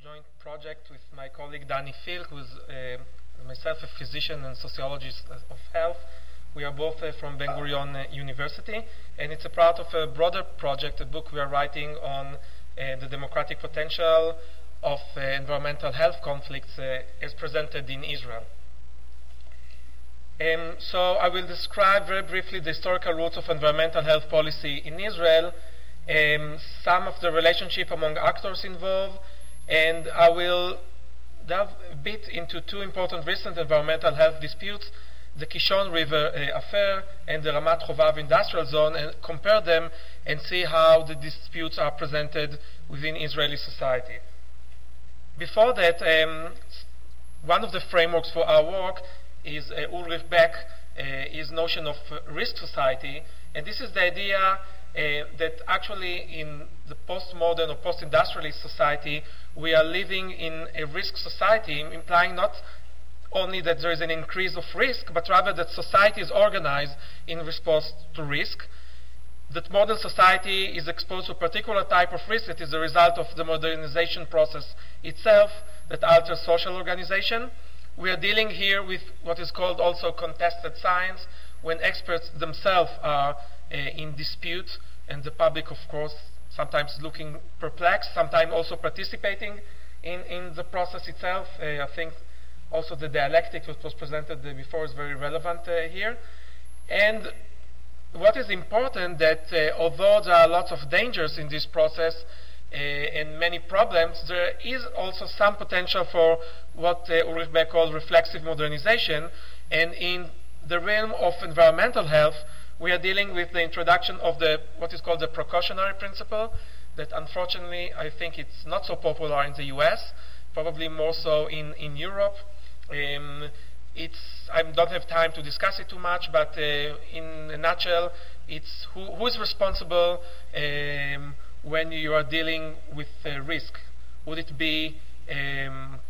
joint project with my colleague Danny Filk, who is myself a physician and sociologist of health. We are both from Ben-Gurion University, and it's a part of a broader project, a book we are writing on the democratic potential of environmental health conflicts as presented in Israel. So I will describe very briefly the historical roots of environmental health policy in Israel, some of the relationship among actors involved, and I will delve a bit into two important recent environmental health disputes, the Kishon River affair and the Ramat Hovav industrial zone, and compare them and see how the disputes are presented within Israeli society. Before that, one of the frameworks for our work is Ulrich Beck, his notion of risk society, and this is the idea that actually in the postmodern or post-industrialist society we are living in a risk society, implying not only that there is an increase of risk, but rather that society is organized in response to risk, that modern society is exposed to a particular type of risk that is a result of the modernization process itself that alters social organization. We are dealing here with what is called also contested science, when experts themselves are in dispute, and the public, of course, sometimes looking perplexed, sometimes also participating in the process itself. I think also the dialectic that was presented before is very relevant here. And what is important that although there are lots of dangers in this process and many problems, there is also some potential for what Ulrich Beck called reflexive modernization. And in the realm of environmental health, we are dealing with the introduction of what is called the precautionary principle, that unfortunately I think it's not so popular in the US, probably more so in Europe. I don't have time to discuss it too much, but in a nutshell, it's who is responsible when you are dealing with risk. Would it be a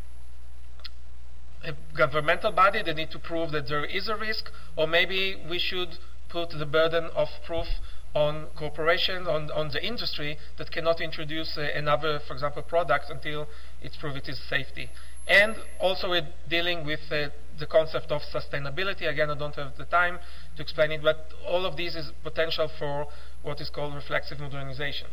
governmental body that need to prove that there is a risk, or maybe we should put the burden of proof on corporations, on the industry that cannot introduce another, for example, product until it's proved it is safety. And also we're dealing with the concept of sustainability. Again, I don't have the time to explain it, but all of these is potential for what is called reflexive modernization.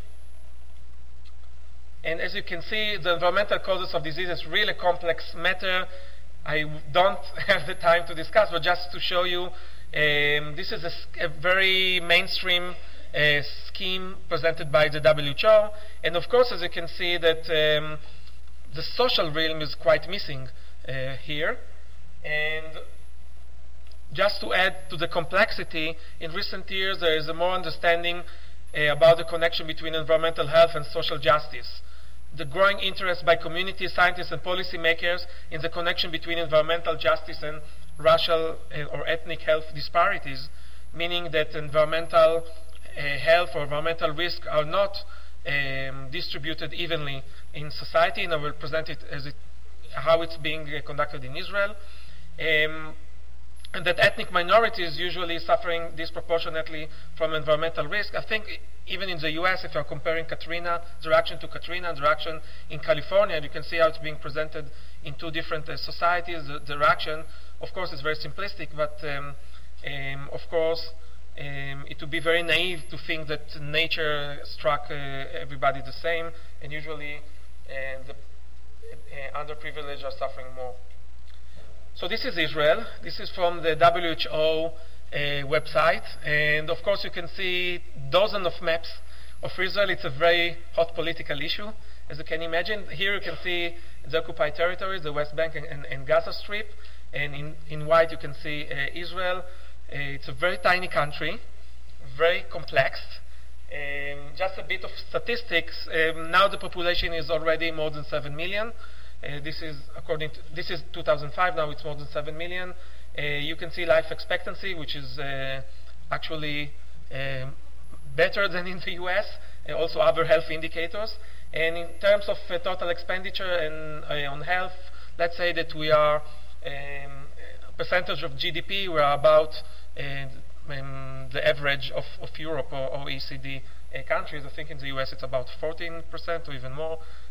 And as you can see, the environmental causes of disease is really complex matter. I don't have the time to discuss, but just to show you, this is a very mainstream scheme presented by the WHO. And of course, as you can see, that the social realm is quite missing here. And just to add to the complexity, in recent years there is a more understanding about the connection between environmental health and social justice. The growing interest by community scientists and policymakers in the connection between environmental justice and racial or ethnic health disparities, meaning that environmental health or environmental risk are not distributed evenly in society, and I will present it as how it's being conducted in Israel. And that ethnic minorities usually suffering disproportionately from environmental risk. I think even in the US, if you're comparing Katrina, the reaction to Katrina and the reaction in California, you can see how it's being presented in two different societies. The reaction, of course, is very simplistic, but of course, it would be very naive to think that nature struck everybody the same, and usually the underprivileged are suffering more. So this is Israel. This is from the WHO website, and of course you can see dozens of maps of Israel. It's a very hot political issue, as you can imagine. Here you can see the occupied territories, the West Bank and Gaza Strip, and in white you can see Israel. It's a very tiny country, very complex. Just a bit of statistics. Now the population is already more than 7 million. This is 2005. Now it's more than 7 million. You can see life expectancy, which is actually better than in the US. Also other health indicators. And in terms of total expenditure and on health, let's say that we are percentage of GDP. We are about the average of Europe or OECD countries. I think in the US it's about 14% or even more.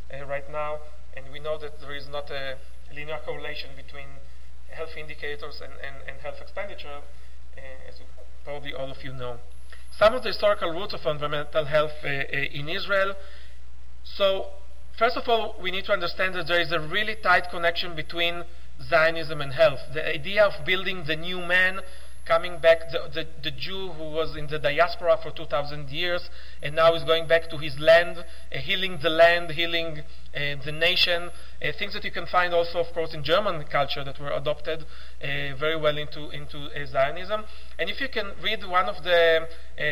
right now, and we know that there is not a linear correlation between health indicators and health expenditure, as probably all of you know. Some of the historical roots of environmental health in Israel. So, first of all, we need to understand that there is a really tight connection between Zionism and health. The idea of building the new man, coming back, the Jew who was in the diaspora for 2,000 years and now is going back to his land, healing the land, healing the nation, things that you can find also, of course, in German culture that were adopted very well into Zionism. And if you can read one of the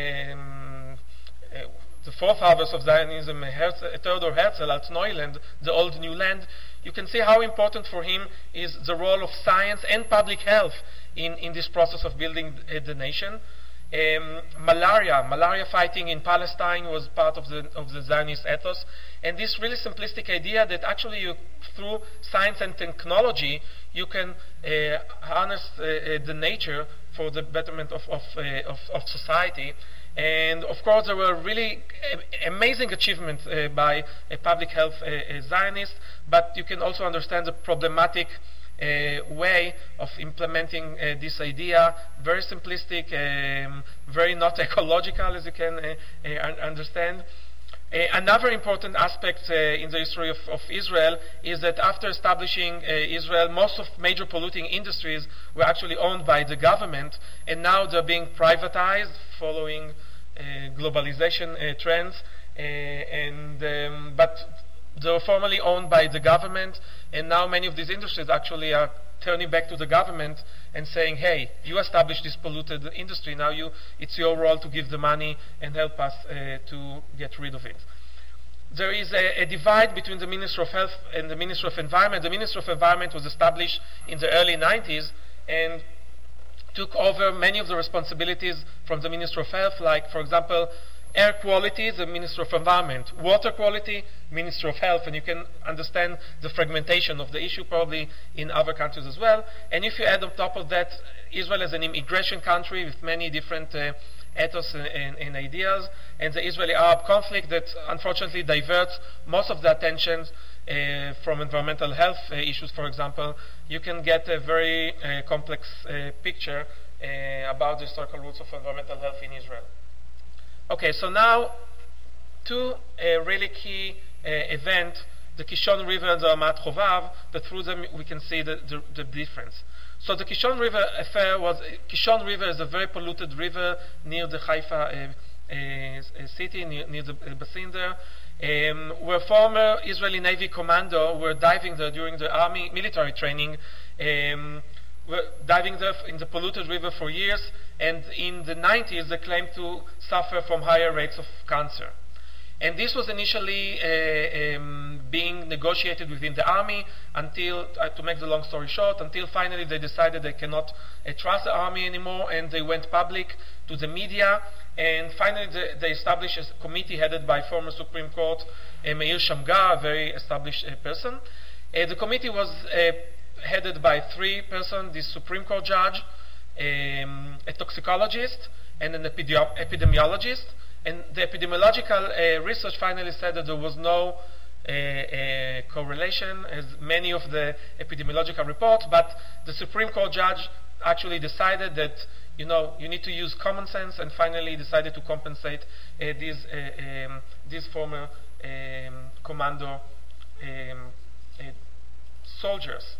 forefathers of Zionism, Theodor Herzl, Alt Neuland, the Old New Land, you can see how important for him is the role of science and public health in this process of building the nation. Malaria fighting in Palestine was part of the Zionist ethos, and this really simplistic idea that actually through science and technology you can harness the nature for the betterment of society. And of course, there were really amazing achievements by public health Zionists, but you can also understand the problematic way of implementing this idea. Very simplistic, very not ecological, as you can understand. Another important aspect in the history of Israel is that after establishing Israel, most of major polluting industries were actually owned by the government, and now they're being privatized following globalization trends. But they were formerly owned by the government, and now many of these industries actually are turning back to the government and saying, hey, you established this polluted industry, now it's your role to give the money and help us to get rid of it. There is a divide between the Ministry of Health and the Ministry of Environment. The Ministry of Environment was established in the early 90s and took over many of the responsibilities from the Ministry of Health, like, for example, air quality, the Ministry of Environment; water quality, Ministry of Health, and you can understand the fragmentation of the issue probably in other countries as well. And if you add on top of that, Israel is an immigration country with many different ethos and ideas, and the Israeli-Arab conflict that unfortunately diverts most of the attention from environmental health issues, for example, you can get a very complex picture about the historical roots of environmental health in Israel. Okay, so now two really key events, the Kishon River and the Ramat Chovav, that through them we can see the difference. So the Kishon River affair was, Kishon River is a very polluted river near the Haifa city, near the basin there, where former Israeli Navy commando were diving there during the army military training, were diving there in the polluted river for years, and in the 90s they claimed to suffer from higher rates of cancer. And this was initially being negotiated within the army until, to make the long story short, until finally they decided they cannot trust the army anymore, and they went public to the media, and finally they established a committee headed by former Supreme Court Meir Shamgar, a very established person. The committee was headed by three persons: this Supreme Court judge, a toxicologist, and an epidemiologist. And the epidemiological research finally said that there was no correlation, as many of the epidemiological reports, but the Supreme Court judge actually decided that, you need to use common sense, and finally decided to compensate these former commando soldiers.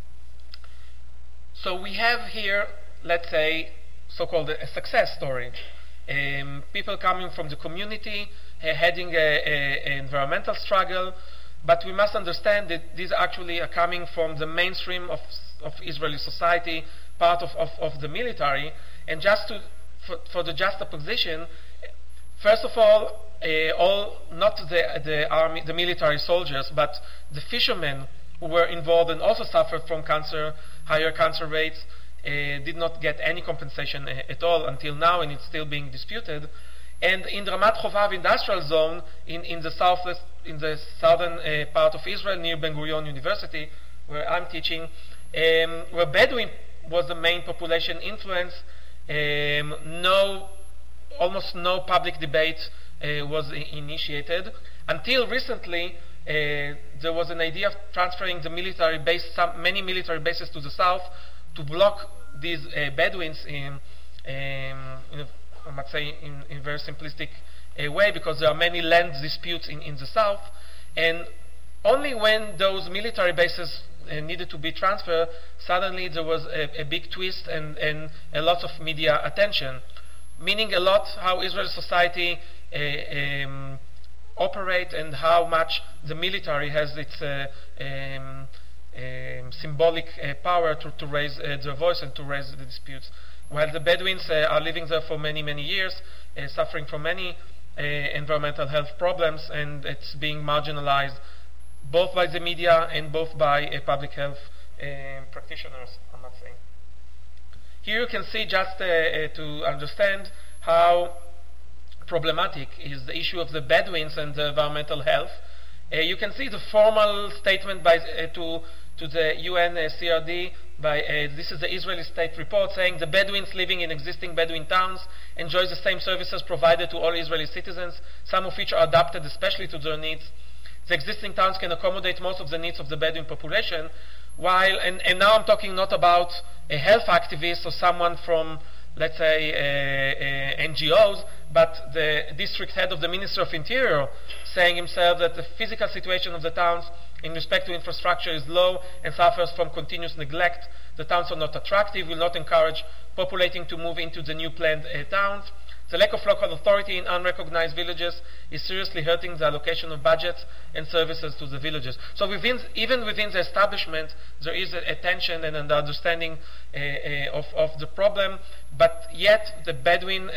So we have here, let's say, so-called a success story. People coming from the community, heading an environmental struggle, but we must understand that these actually are coming from the mainstream of Israeli society, part of the military. And just for the juxtaposition, first of all, not the army, the military soldiers, but the fishermen who were involved and also suffered from cancer, higher cancer rates, did not get any compensation at all until now, and it's still being disputed. And in the Ramat Chovav industrial zone, in the southwest, in the southern part of Israel, near Ben Gurion University, where I'm teaching, where Bedouin was the main population influence, almost no public debate was initiated until recently. there was an idea of transferring the military base, many military bases to the south to block these Bedouins I might say in a very simplistic way, because there are many land disputes in the south, and only when those military bases needed to be transferred, suddenly there was a big twist and a lot of media attention, meaning a lot how Israeli society operate and how much the military has its symbolic power to raise their voice and to raise the disputes. While the Bedouins are living there for many, many years, suffering from many environmental health problems, and it's being marginalized both by the media and both by public health practitioners, I must say. Here you can see, just to understand how problematic is the issue of the Bedouins and the environmental health. You can see the formal statement by to the UN CRD by this is the Israeli state report, saying the Bedouins living in existing Bedouin towns enjoy the same services provided to all Israeli citizens, some of which are adapted especially to their needs. The existing towns can accommodate most of the needs of the Bedouin population, while, and now I'm talking not about a health activist or someone from, let's say, NGOs, but the district head of the Ministry of Interior saying himself that the physical situation of the towns in respect to infrastructure is low and suffers from continuous neglect. The towns are not attractive, will not encourage populating to move into the new planned towns. The lack of local authority in unrecognized villages is seriously hurting the allocation of budgets and services to the villages. So even within the establishment, there is a tension and an understanding of the problem, but yet the Bedouin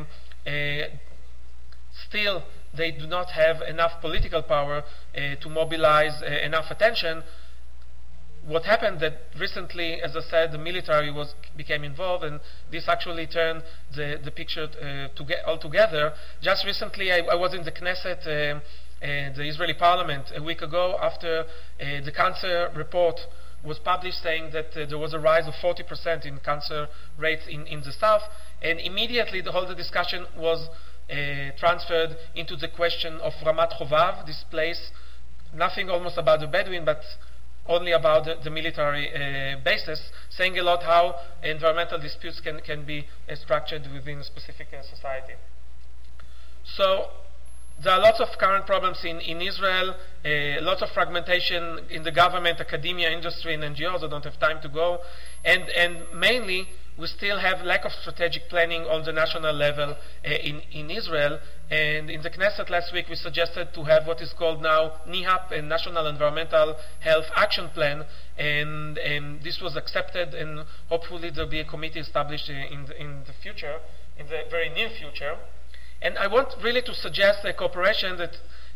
still they do not have enough political power to mobilize enough attention. What happened that recently, as I said, the military became involved, and this actually turned the picture altogether. Just recently, I was in the Knesset, the Israeli parliament, a week ago, after the cancer report was published, saying that there was a rise of 40% in cancer rates in the south, and immediately the whole discussion was transferred into the question of Ramat Chovav, this place, nothing almost about the Bedouin, but only about the military bases, saying a lot how environmental disputes can be structured within a specific society. So there are lots of current problems in Israel, lots of fragmentation in the government, academia, industry, and NGOs. I don't have time to go. And mainly, we still have lack of strategic planning on the national level in Israel. And in the Knesset last week, we suggested to have what is called now NEHAP, a National Environmental Health Action Plan. And this was accepted, and hopefully there will be a committee established in the future, in the very near future. And I want really to suggest a cooperation that,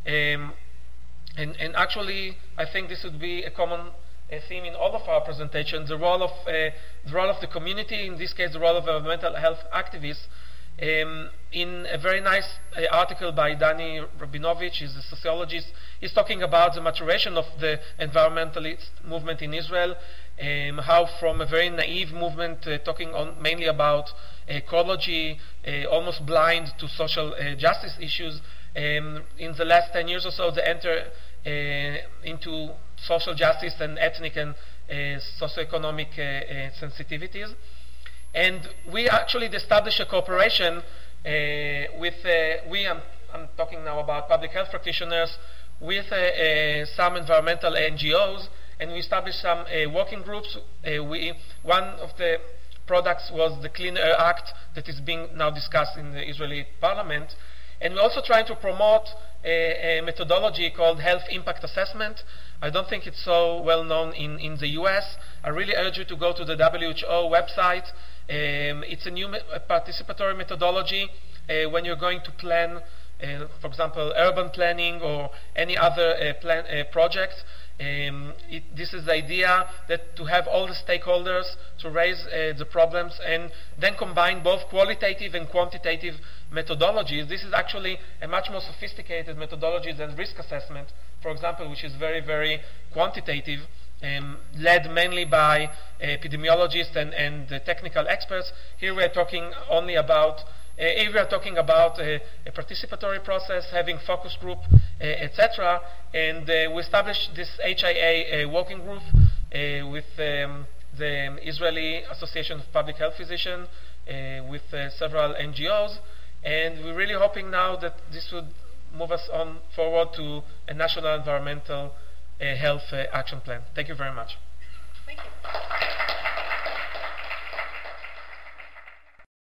and actually, I think this would be a common theme in all of our presentations, the role of the community, in this case the role of environmental health activists. In a very nice article by Dani Rabinovich, he's a sociologist, he's talking about the maturation of the environmentalist movement in Israel, how from a very naive movement talking mainly about ecology, almost blind to social justice issues, in the last 10 years or so they enter into social justice and ethnic and socioeconomic sensitivities. And we actually established a cooperation with, I'm talking now about public health practitioners, with some environmental NGOs, and we established some working groups. One of the products was the Clean Air Act that is being now discussed in the Israeli parliament. And we're also trying to promote a methodology called health impact assessment. I don't think it's so well known in the US. I really urge you to go to the WHO website. It's a new participatory methodology when you're going to plan, for example, urban planning or any other project. This is the idea that to have all the stakeholders to raise the problems and then combine both qualitative and quantitative methodologies. This is actually a much more sophisticated methodology than risk assessment, for example, which is very, very quantitative, led mainly by epidemiologists and technical experts. Here we are talking only about Here we are talking about a participatory process, having focus group, etc. And we established this HIA working group with the Israeli Association of Public Health Physicians, with several NGOs. And we're really hoping now that this would move us on forward to a national environmental health action plan. Thank you very much. Thank you.